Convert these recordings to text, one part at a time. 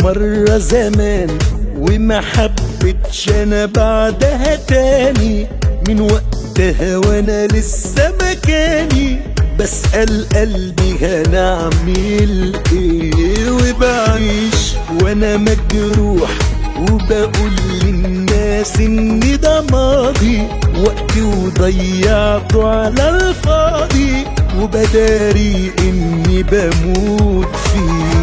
مرة زمان وما حبتش انا بعدها تاني، من وقتها وانا لسه مكاني بسأل قلبي هنعمل ايه، وبعيش وانا مجروح وبقول للناس ان ده ماضي وقتي وضيعته على الفاضي، وبداري اني بموت فيه.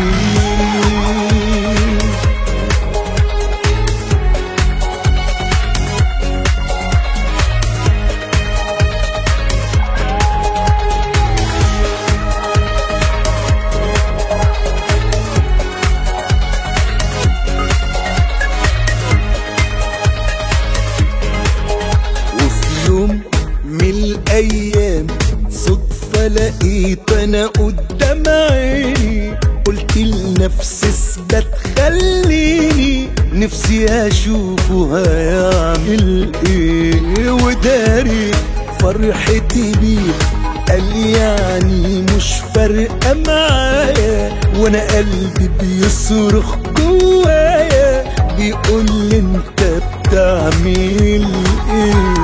يوم من الايام صدفة لقيت انا قدام عيني، قلت لنفسي اثبت خليني نفسي اشوفه هيعمل ايه، وداري فرحتي بيه قال يعني مش فارقة معايا، وانا قلبي بيصرخ جوايا بيقول لي انت بتعمل ايه.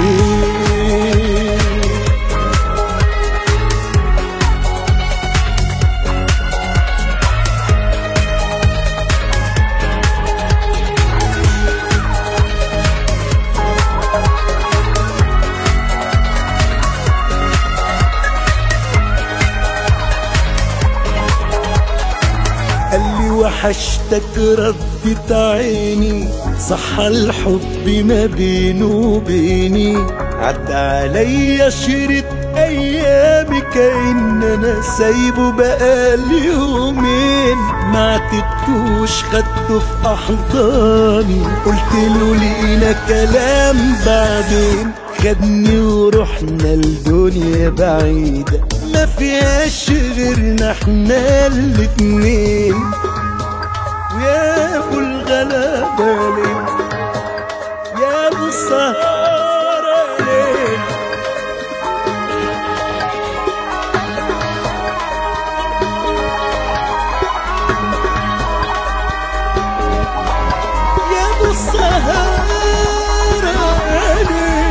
قالي وحشتك ردت عيني، صح الحب ما بينه وبيني، عدى عليا شريط ايامي كأن انا سايبه بقالي يومين، ما عتبتوش خدته في احضاني، قلت له لينا كلام بعدين، خدني ورحنا لدنيا بعيدة ما فيهاش غيرنا احنا الاتنين، ويا ابو الغلابة ليه يا ابو السهارة ليه، يا ابو السهارة ليه.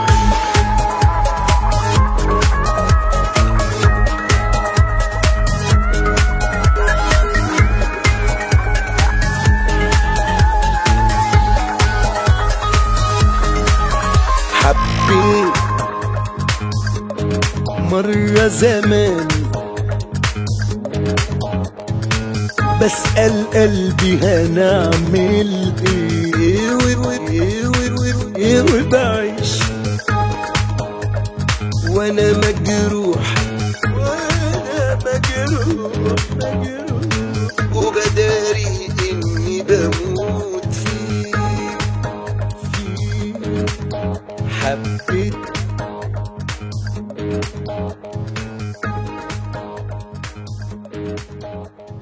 حبيت مرة زمان بسأل قلبي هنعمل ايه، وبعيش وانا مجروح وبداري اني بموت فيه. حبيت